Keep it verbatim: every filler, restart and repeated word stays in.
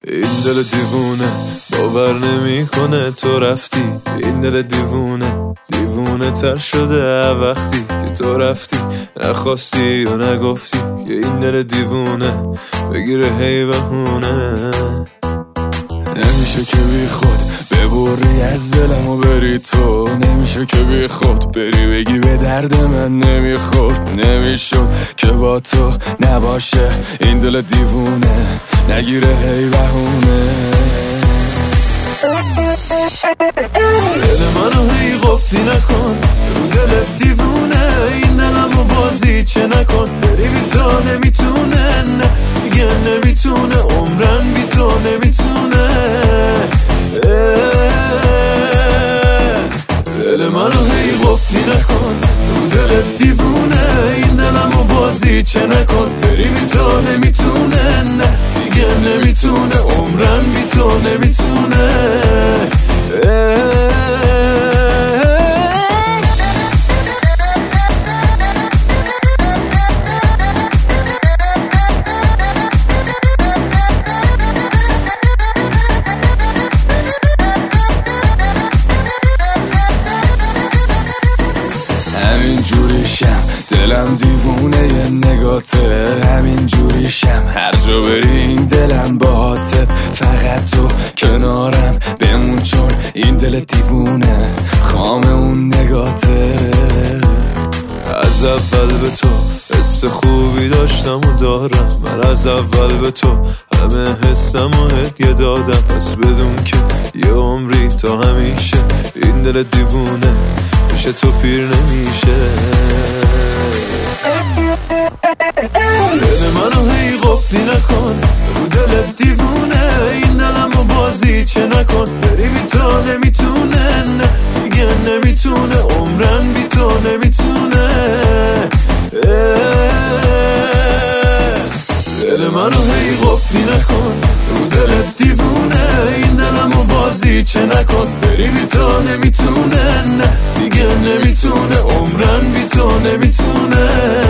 این دل دیوونه باور نمیکنه تو رفتی. این دل دیوونه دیوونه تر شده وقتی که تو رفتی. نخواستی و نگفتی که این دل دیوونه بگیره هی بهونه. نمیشه که بی خود ببری از دلم و بری تو. نمیشه که بی خود بری بگی به درد من نمیخورد. نمیشد که با تو نباشه این دل دیوونه نگیره هی بهونه. دل منو هی قفلی نکن رو دل دیوونه. این دلمو بازی چه نکن بری بی تو نمیتونه. نه دیگه نمیتونه عمرن بی تو نمیتونه. دل منو هی قفلی نکن رو دلت دیوونه. این دلمو بازی چه نکن بری بی تو نمیتونه. نه دیگه نمیتونه عمرن بی تو نمیتونه. همین جوریشم دلم دیوونه یه نگاته. همین جوریشم هر جا بری این دلم باهاته. فقط تو کنارم بمون چون این دل دیوونه خام اون نگاته. از اول به تو حس خوبی داشتم و دارم. من از اول به تو همه حسم و هدیه دادم. پس بدون که یه عمری تا همیشه این دل دیوونه میشه تو پیر نمیشه. دل منو هی قفلی نکن رو دل دیوونه. این دلمو بازی چه نکن بری بی تو نمیتونه. نه دیگه نمیتونه عمرن بی تو نمیتونه. دل منو هی قفلی نکن رو دلت دیوونه. این دلمو بازی چه نکن بری بی تو نمیتونه. نه دیگه نمیتونه عمرن بی تو نمیتونه.